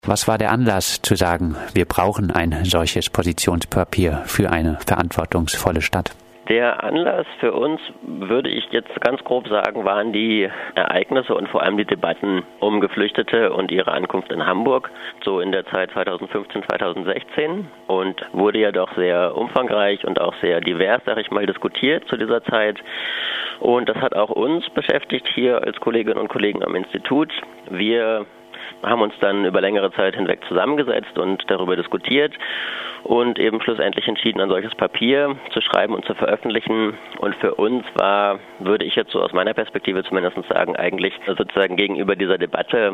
Was war der Anlass zu sagen, wir brauchen ein solches Positionspapier für eine verantwortungsvolle Stadt? Der Anlass für uns, würde ich jetzt ganz grob sagen, waren die Ereignisse und vor allem die Debatten um Geflüchtete und ihre Ankunft in Hamburg, so in der Zeit 2015, 2016, und wurde ja doch sehr umfangreich und auch sehr divers, sag ich mal, diskutiert zu dieser Zeit. Und das hat auch uns beschäftigt hier als Kolleginnen und Kollegen am Institut. Wir haben uns dann über längere Zeit hinweg zusammengesetzt und darüber diskutiert und eben schlussendlich entschieden, ein solches Papier zu schreiben und zu veröffentlichen. Und für uns war, würde ich jetzt so aus meiner Perspektive zumindest sagen, eigentlich sozusagen gegenüber dieser Debatte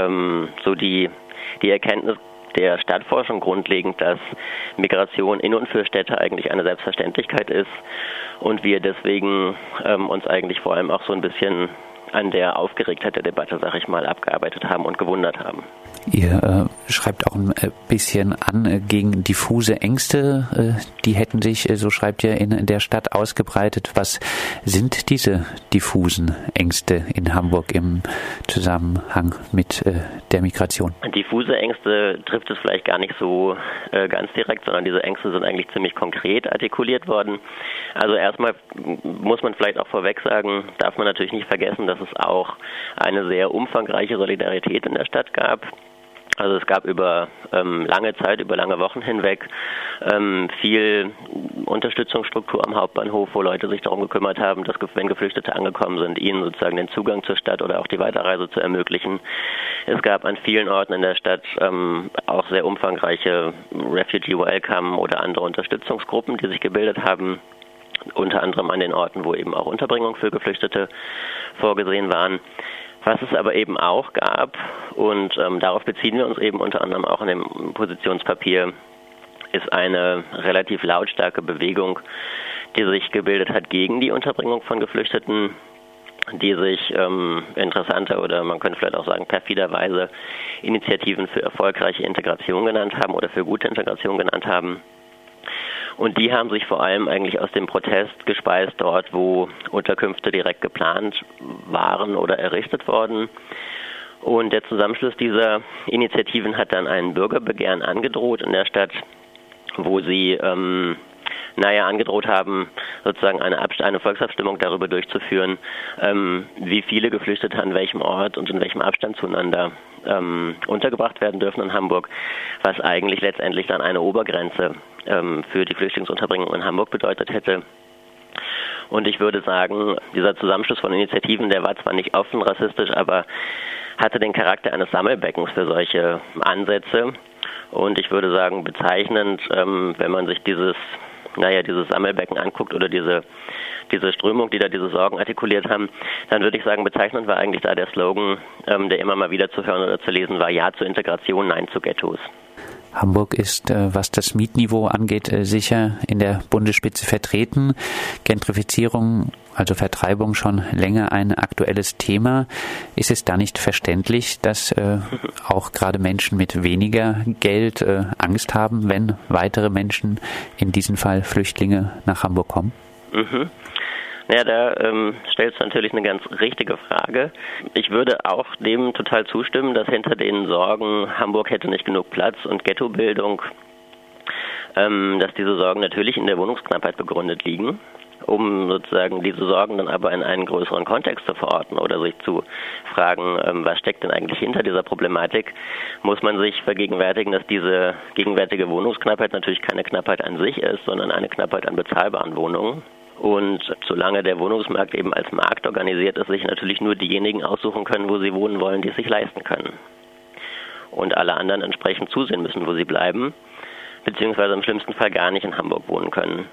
so die Erkenntnis der Stadtforschung grundlegend, dass Migration in und für Städte eigentlich eine Selbstverständlichkeit ist und wir deswegen uns eigentlich vor allem auch so ein bisschen an der Aufgeregtheit der Debatte, sag ich mal, abgearbeitet haben und gewundert haben. Ihr schreibt auch ein bisschen an gegen diffuse Ängste, die hätten sich, so schreibt ihr, in der Stadt ausgebreitet. Was sind diese diffusen Ängste in Hamburg im Zusammenhang mit der Migration? Diffuse Ängste trifft es vielleicht gar nicht so ganz direkt, sondern diese Ängste sind eigentlich ziemlich konkret artikuliert worden. Also erstmal muss man vielleicht auch vorweg sagen, darf man natürlich nicht vergessen, dass es auch eine sehr umfangreiche Solidarität in der Stadt gab. Also es gab über lange Zeit, über lange Wochen hinweg viel Unterstützungsstruktur am Hauptbahnhof, wo Leute sich darum gekümmert haben, dass, wenn Geflüchtete angekommen sind, ihnen sozusagen den Zugang zur Stadt oder auch die Weiterreise zu ermöglichen. Es gab an vielen Orten in der Stadt auch sehr umfangreiche Refugee Welcome oder andere Unterstützungsgruppen, die sich gebildet haben, unter anderem an den Orten, wo eben auch Unterbringung für Geflüchtete vorgesehen waren. Was es aber eben auch gab, und darauf beziehen wir uns eben unter anderem auch in dem Positionspapier, ist eine relativ lautstarke Bewegung, die sich gebildet hat gegen die Unterbringung von Geflüchteten, die sich interessanter oder man könnte vielleicht auch sagen perfiderweise Initiativen für erfolgreiche Integration genannt haben oder für gute Integration genannt haben. Und die haben sich vor allem eigentlich aus dem Protest gespeist, dort wo Unterkünfte direkt geplant waren oder errichtet worden. Und der Zusammenschluss dieser Initiativen hat dann ein Bürgerbegehren angedroht in der Stadt, wo sie angedroht haben, sozusagen eine Volksabstimmung darüber durchzuführen, wie viele Geflüchtete an welchem Ort und in welchem Abstand zueinander untergebracht werden dürfen in Hamburg, was eigentlich letztendlich dann eine Obergrenze für die Flüchtlingsunterbringung in Hamburg bedeutet hätte. Und ich würde sagen, dieser Zusammenschluss von Initiativen, der war zwar nicht offen rassistisch, aber hatte den Charakter eines Sammelbeckens für solche Ansätze. Und ich würde sagen, bezeichnend, wenn man sich dieses Sammelbecken anguckt oder diese Strömung, die da diese Sorgen artikuliert haben, dann würde ich sagen, bezeichnend war eigentlich da der Slogan, der immer mal wieder zu hören oder zu lesen war: Ja zur Integration, Nein zu Ghettos. Hamburg ist, was das Mietniveau angeht, sicher in der Bundesspitze vertreten. Gentrifizierung, also Vertreibung, schon länger ein aktuelles Thema. Ist es da nicht verständlich, dass auch gerade Menschen mit weniger Geld Angst haben, wenn weitere Menschen, in diesem Fall Flüchtlinge, nach Hamburg kommen? Mhm. Ja, da stellst du natürlich eine ganz richtige Frage. Ich würde auch dem total zustimmen, dass hinter den Sorgen, Hamburg hätte nicht genug Platz und Ghettobildung, dass diese Sorgen natürlich in der Wohnungsknappheit begründet liegen. Um sozusagen diese Sorgen dann aber in einen größeren Kontext zu verorten oder sich zu fragen, was steckt denn eigentlich hinter dieser Problematik, muss man sich vergegenwärtigen, dass diese gegenwärtige Wohnungsknappheit natürlich keine Knappheit an sich ist, sondern eine Knappheit an bezahlbaren Wohnungen. Und solange der Wohnungsmarkt eben als Markt organisiert ist, sich natürlich nur diejenigen aussuchen können, wo sie wohnen wollen, die es sich leisten können. Und alle anderen entsprechend zusehen müssen, wo sie bleiben, beziehungsweise im schlimmsten Fall gar nicht in Hamburg wohnen können.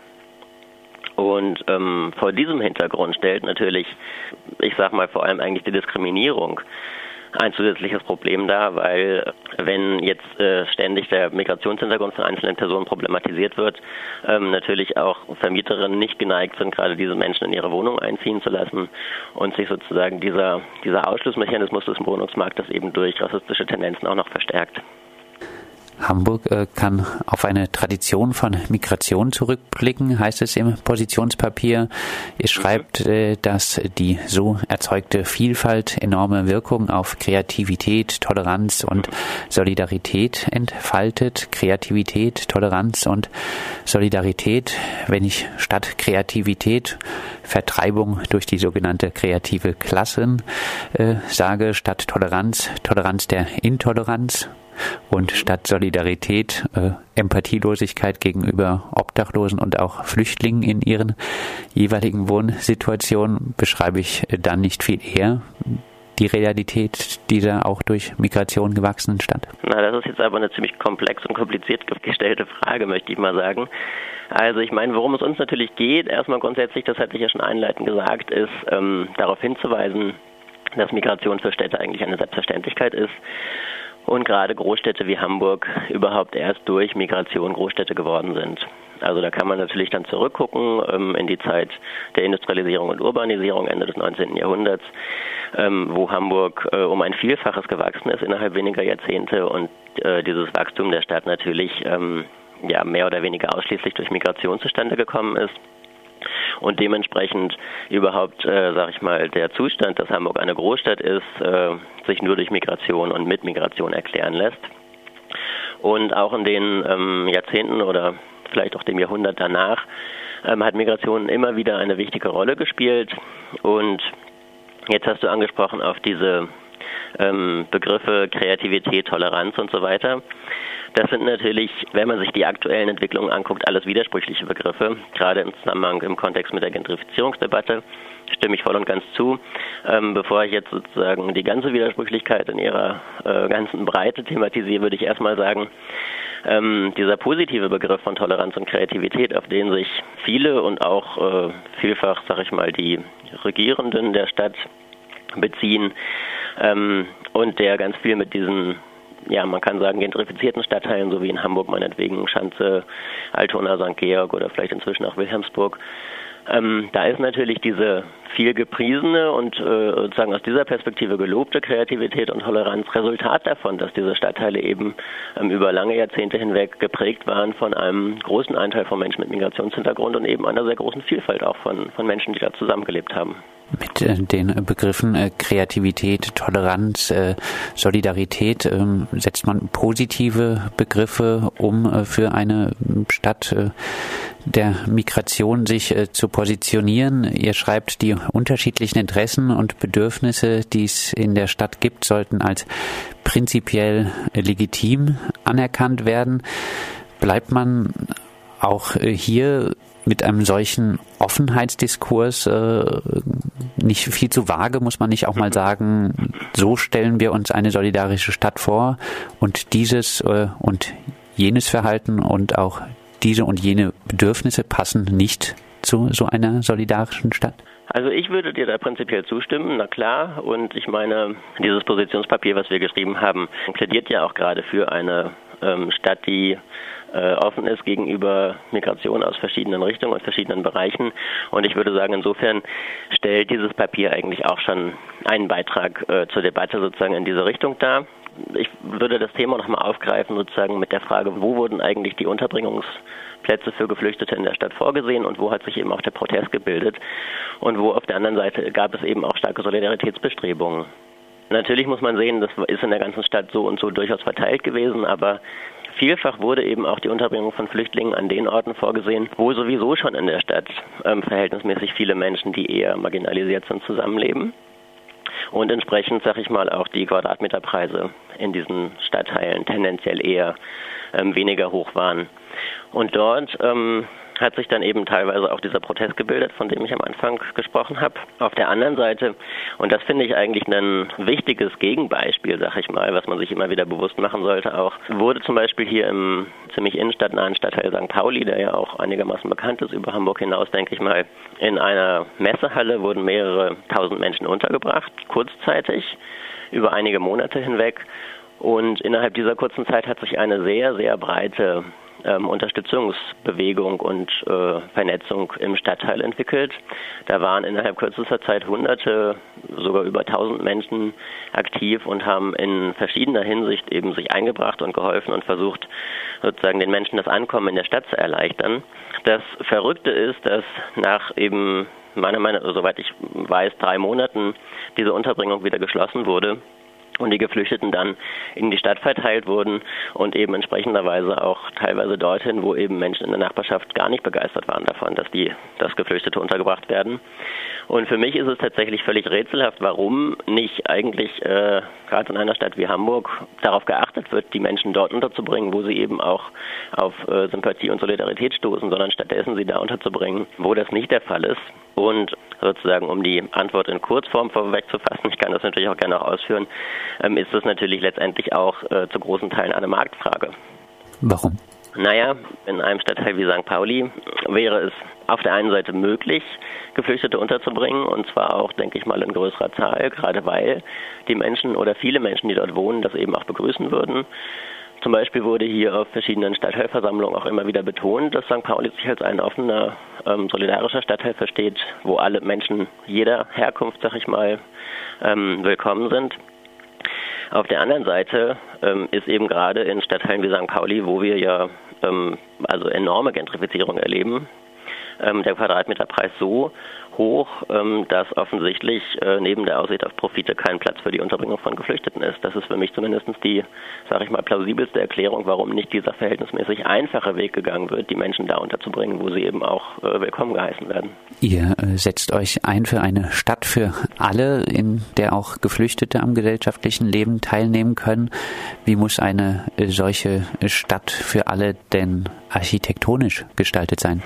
Und vor diesem Hintergrund stellt natürlich, ich sag mal vor allem eigentlich die Diskriminierung ein zusätzliches Problem dar, weil wenn jetzt ständig der Migrationshintergrund von einzelnen Personen problematisiert wird, natürlich auch Vermieterinnen nicht geneigt sind, gerade diese Menschen in ihre Wohnung einziehen zu lassen und sich sozusagen dieser Ausschlussmechanismus des Wohnungsmarktes eben durch rassistische Tendenzen auch noch verstärkt. Hamburg kann auf eine Tradition von Migration zurückblicken, heißt es im Positionspapier. Ihr schreibt, dass die so erzeugte Vielfalt enorme Wirkung auf Kreativität, Toleranz und Solidarität entfaltet. Kreativität, Toleranz und Solidarität, wenn ich statt Kreativität Vertreibung durch die sogenannte kreative Klassen sage, statt Toleranz, Toleranz der Intoleranz. Und statt Solidarität, Empathielosigkeit gegenüber Obdachlosen und auch Flüchtlingen in ihren jeweiligen Wohnsituationen, beschreibe ich dann nicht viel eher die Realität dieser auch durch Migration gewachsenen Stadt? Na, das ist jetzt aber eine ziemlich komplex und kompliziert gestellte Frage, möchte ich mal sagen. Also ich meine, worum es uns natürlich geht, erstmal grundsätzlich, das hatte ich ja schon einleitend gesagt, ist darauf hinzuweisen, dass Migration für Städte eigentlich eine Selbstverständlichkeit ist. Und gerade Großstädte wie Hamburg überhaupt erst durch Migration Großstädte geworden sind. Also da kann man natürlich dann zurückgucken in die Zeit der Industrialisierung und Urbanisierung Ende des 19. Jahrhunderts, wo Hamburg um ein Vielfaches gewachsen ist innerhalb weniger Jahrzehnte und dieses Wachstum der Stadt natürlich mehr oder weniger ausschließlich durch Migration zustande gekommen ist. Und dementsprechend überhaupt, der Zustand, dass Hamburg eine Großstadt ist, sich nur durch Migration und mit Migration erklären lässt. Und auch in den Jahrzehnten oder vielleicht auch dem Jahrhundert danach hat Migration immer wieder eine wichtige Rolle gespielt. Und jetzt hast du angesprochen auf diese Begriffe Kreativität, Toleranz und so weiter. Das sind natürlich, wenn man sich die aktuellen Entwicklungen anguckt, alles widersprüchliche Begriffe, gerade im Zusammenhang im Kontext mit der Gentrifizierungsdebatte, stimme ich voll und ganz zu. Bevor ich jetzt sozusagen die ganze Widersprüchlichkeit in ihrer ganzen Breite thematisiere, würde ich erstmal sagen, dieser positive Begriff von Toleranz und Kreativität, auf den sich viele und auch vielfach, die Regierenden der Stadt beziehen und der ganz viel mit diesen man kann sagen, gentrifizierten Stadtteilen, so wie in Hamburg meinetwegen, Schanze, Altona, St. Georg oder vielleicht inzwischen auch Wilhelmsburg. Da ist natürlich diese viel gepriesene und sozusagen aus dieser Perspektive gelobte Kreativität und Toleranz Resultat davon, dass diese Stadtteile eben über lange Jahrzehnte hinweg geprägt waren von einem großen Anteil von Menschen mit Migrationshintergrund und eben einer sehr großen Vielfalt auch von Menschen, die da zusammengelebt haben. Mit den Begriffen Kreativität, Toleranz, Solidarität setzt man positive Begriffe, um für eine Stadt der Migration sich zu positionieren. Ihr schreibt, die unterschiedlichen Interessen und Bedürfnisse, die es in der Stadt gibt, sollten als prinzipiell legitim anerkannt werden. Bleibt man auch hier mit einem solchen Offenheitsdiskurs nicht viel zu vage, muss man nicht auch mal sagen, so stellen wir uns eine solidarische Stadt vor und dieses und jenes Verhalten und auch diese und jene Bedürfnisse passen nicht zu so einer solidarischen Stadt? Also ich würde dir da prinzipiell zustimmen, na klar. Und ich meine, dieses Positionspapier, was wir geschrieben haben, plädiert ja auch gerade für eine Stadt, die offen ist gegenüber Migration aus verschiedenen Richtungen und verschiedenen Bereichen. Und ich würde sagen, insofern stellt dieses Papier eigentlich auch schon einen Beitrag zur Debatte sozusagen in diese Richtung dar. Ich würde das Thema nochmal aufgreifen, sozusagen mit der Frage, wo wurden eigentlich die Unterbringungsplätze für Geflüchtete in der Stadt vorgesehen und wo hat sich eben auch der Protest gebildet und wo auf der anderen Seite gab es eben auch starke Solidaritätsbestrebungen. Natürlich muss man sehen, das ist in der ganzen Stadt so und so durchaus verteilt gewesen, aber vielfach wurde eben auch die Unterbringung von Flüchtlingen an den Orten vorgesehen, wo sowieso schon in der Stadt verhältnismäßig viele Menschen, die eher marginalisiert sind, zusammenleben. Und entsprechend, auch die Quadratmeterpreise in diesen Stadtteilen tendenziell eher weniger hoch waren. Und dort hat sich dann eben teilweise auch dieser Protest gebildet, von dem ich am Anfang gesprochen habe. Auf der anderen Seite, und das finde ich eigentlich ein wichtiges Gegenbeispiel, was man sich immer wieder bewusst machen sollte auch, wurde zum Beispiel hier im ziemlich innenstadtnahen Stadtteil St. Pauli, der ja auch einigermaßen bekannt ist über Hamburg hinaus, in einer Messehalle wurden mehrere tausend Menschen untergebracht, kurzzeitig, über einige Monate hinweg. Und innerhalb dieser kurzen Zeit hat sich eine sehr, sehr breite Unterstützungsbewegung und Vernetzung im Stadtteil entwickelt. Da waren innerhalb kürzester Zeit Hunderte, sogar über 1000 Menschen aktiv und haben in verschiedener Hinsicht eben sich eingebracht und geholfen und versucht, sozusagen den Menschen das Ankommen in der Stadt zu erleichtern. Das Verrückte ist, dass nach eben soweit ich weiß, 3 Monaten diese Unterbringung wieder geschlossen wurde und die Geflüchteten dann in die Stadt verteilt wurden und eben entsprechenderweise auch teilweise dorthin, wo eben Menschen in der Nachbarschaft gar nicht begeistert waren davon, dass Geflüchtete untergebracht werden. Und für mich ist es tatsächlich völlig rätselhaft, warum nicht eigentlich gerade in einer Stadt wie Hamburg darauf geachtet wird, die Menschen dort unterzubringen, wo sie eben auch auf Sympathie und Solidarität stoßen, sondern stattdessen sie da unterzubringen, wo das nicht der Fall ist. Und sozusagen, um die Antwort in Kurzform vorwegzufassen, ich kann das natürlich auch gerne auch ausführen, ist es natürlich letztendlich auch zu großen Teilen eine Marktfrage. Warum? Naja, in einem Stadtteil wie St. Pauli wäre es auf der einen Seite möglich, Geflüchtete unterzubringen, und zwar auch, denke ich mal, in größerer Zahl, gerade weil die Menschen oder viele Menschen, die dort wohnen, das eben auch begrüßen würden. Zum Beispiel wurde hier auf verschiedenen Stadtteilversammlungen auch immer wieder betont, dass St. Pauli sich als ein offener, solidarischer Stadtteil versteht, wo alle Menschen jeder Herkunft, sag ich mal, willkommen sind. Auf der anderen Seite ist eben gerade in Stadtteilen wie St. Pauli, wo wir ja also enorme Gentrifizierung erleben, der Quadratmeterpreis so hoch, dass offensichtlich neben der Aussicht auf Profite kein Platz für die Unterbringung von Geflüchteten ist. Das ist für mich zumindest die, sage ich mal, plausibelste Erklärung, warum nicht dieser verhältnismäßig einfache Weg gegangen wird, die Menschen da unterzubringen, wo sie eben auch willkommen geheißen werden. Ihr setzt euch ein für eine Stadt für alle, in der auch Geflüchtete am gesellschaftlichen Leben teilnehmen können. Wie muss eine solche Stadt für alle denn architektonisch gestaltet sein?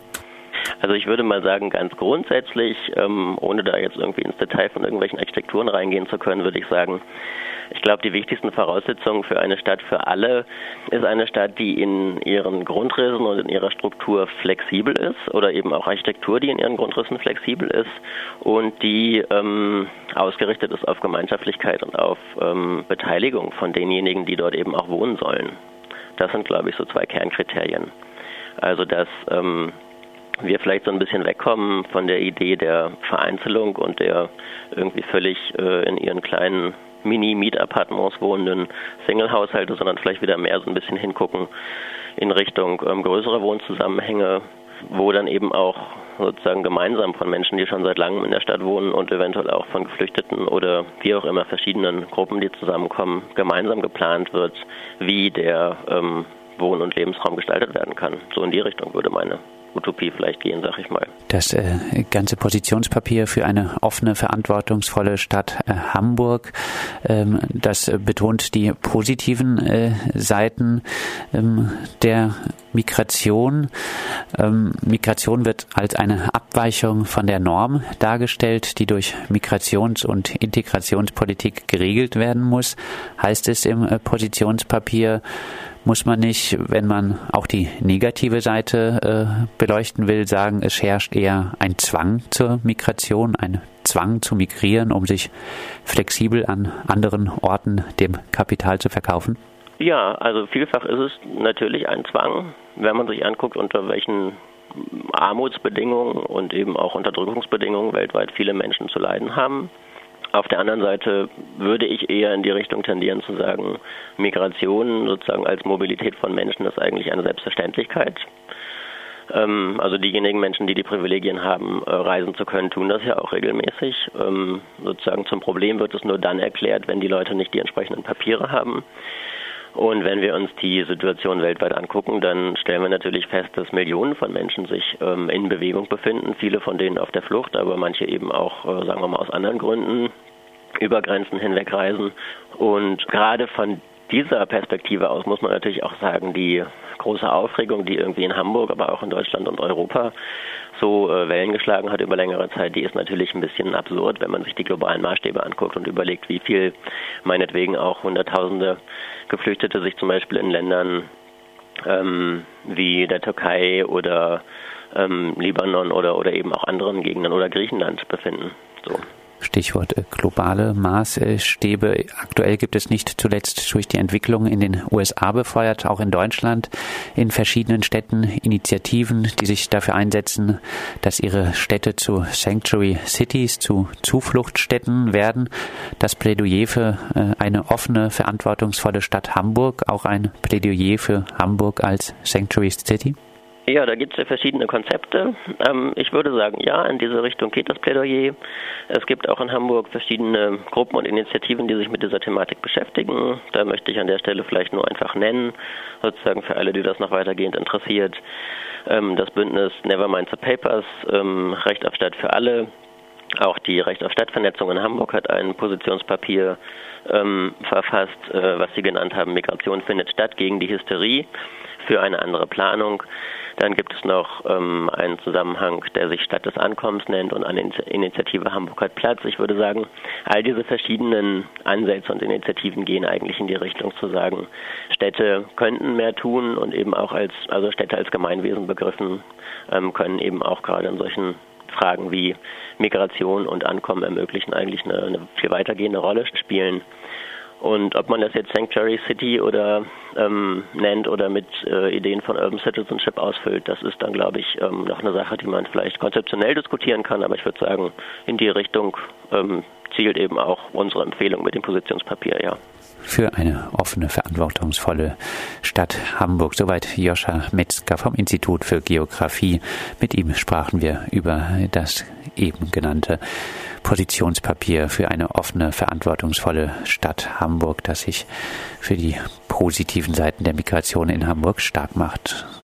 Also ich würde mal sagen, ganz grundsätzlich, ohne da jetzt irgendwie ins Detail von irgendwelchen Architekturen reingehen zu können, würde ich sagen, ich glaube, die wichtigsten Voraussetzungen für eine Stadt für alle ist eine Stadt, die in ihren Grundrissen und in ihrer Struktur flexibel ist, oder eben auch Architektur, die in ihren Grundrissen flexibel ist und die ausgerichtet ist auf Gemeinschaftlichkeit und auf Beteiligung von denjenigen, die dort eben auch wohnen sollen. Das sind, glaube ich, so 2 Kernkriterien. Also dass wir vielleicht so ein bisschen wegkommen von der Idee der Vereinzelung und der irgendwie völlig in ihren kleinen Mini-Mietappartements wohnenden Single-Haushalte, sondern vielleicht wieder mehr so ein bisschen hingucken in Richtung größerer Wohnzusammenhänge, wo dann eben auch sozusagen gemeinsam von Menschen, die schon seit langem in der Stadt wohnen und eventuell auch von Geflüchteten oder wie auch immer verschiedenen Gruppen, die zusammenkommen, gemeinsam geplant wird, wie der Wohn- und Lebensraum gestaltet werden kann. So in die Richtung würde meine Utopie vielleicht gehen, sag ich mal. Das ganze Positionspapier für eine offene, verantwortungsvolle Stadt Hamburg, das betont die positiven Seiten der Migration. Migration wird als eine Abweichung von der Norm dargestellt, die durch Migrations- und Integrationspolitik geregelt werden muss, heißt es im Positionspapier. Muss man nicht, wenn man auch die negative Seite beleuchten will, sagen, es herrscht eher ein Zwang zur Migration, ein Zwang zu migrieren, um sich flexibel an anderen Orten dem Kapital zu verkaufen? Ja, also vielfach ist es natürlich ein Zwang, wenn man sich anguckt, unter welchen Armutsbedingungen und eben auch Unterdrückungsbedingungen weltweit viele Menschen zu leiden haben. Auf der anderen Seite würde ich eher in die Richtung tendieren zu sagen, Migration sozusagen als Mobilität von Menschen ist eigentlich eine Selbstverständlichkeit. Also diejenigen Menschen, die die Privilegien haben, reisen zu können, tun das ja auch regelmäßig. Sozusagen zum Problem wird es nur dann erklärt, wenn die Leute nicht die entsprechenden Papiere haben. Und wenn wir uns die Situation weltweit angucken, dann stellen wir natürlich fest, dass Millionen von Menschen sich in Bewegung befinden, viele von denen auf der Flucht, aber manche eben auch, sagen wir mal, aus anderen Gründen über Grenzen hinweg reisen. Und gerade von dieser Perspektive aus muss man natürlich auch sagen, die große Aufregung, die irgendwie in Hamburg, aber auch in Deutschland und Europa so Wellen geschlagen hat über längere Zeit, die ist natürlich ein bisschen absurd, wenn man sich die globalen Maßstäbe anguckt und überlegt, wie viel meinetwegen auch Hunderttausende Geflüchtete sich zum Beispiel in Ländern wie der Türkei oder Libanon oder eben auch anderen Gegenden oder Griechenland befinden. So. Stichwort globale Maßstäbe. Aktuell gibt es nicht zuletzt durch die Entwicklung in den USA befeuert, auch in Deutschland, in verschiedenen Städten Initiativen, die sich dafür einsetzen, dass ihre Städte zu Sanctuary Cities, zu Zufluchtsstätten werden. Das Plädoyer für eine offene, verantwortungsvolle Stadt Hamburg, auch ein Plädoyer für Hamburg als Sanctuary City? Ja, da gibt es ja verschiedene Konzepte. Ich würde sagen, ja, in diese Richtung geht das Plädoyer. Es gibt auch in Hamburg verschiedene Gruppen und Initiativen, die sich mit dieser Thematik beschäftigen. Da möchte ich an der Stelle vielleicht nur einfach nennen, sozusagen für alle, die das noch weitergehend interessiert. Das Bündnis Nevermind the Papers, Recht auf Stadt für alle. Auch die Recht auf Stadtvernetzung in Hamburg hat ein Positionspapier verfasst, was sie genannt haben, Migration findet statt gegen die Hysterie für eine andere Planung. Dann gibt es noch einen Zusammenhang, der sich Stadt des Ankommens nennt und eine Initiative Hamburg hat Platz. Ich würde sagen, all diese verschiedenen Ansätze und Initiativen gehen eigentlich in die Richtung zu sagen, Städte könnten mehr tun und eben auch also Städte als Gemeinwesen begriffen, können eben auch gerade in solchen Fragen wie Migration und Ankommen ermöglichen, eigentlich eine viel weitergehende Rolle spielen. Und ob man das jetzt Sanctuary City oder nennt oder mit Ideen von Urban Citizenship ausfüllt, das ist dann, glaube ich, noch eine Sache, die man vielleicht konzeptionell diskutieren kann. Aber ich würde sagen, in die Richtung zielt eben auch unsere Empfehlung mit dem Positionspapier, ja. Für eine offene, verantwortungsvolle Stadt Hamburg. Soweit Joscha Metzger vom Institut für Geografie. Mit ihm sprachen wir über das eben genannte Positionspapier für eine offene, verantwortungsvolle Stadt Hamburg, das sich für die positiven Seiten der Migration in Hamburg stark macht.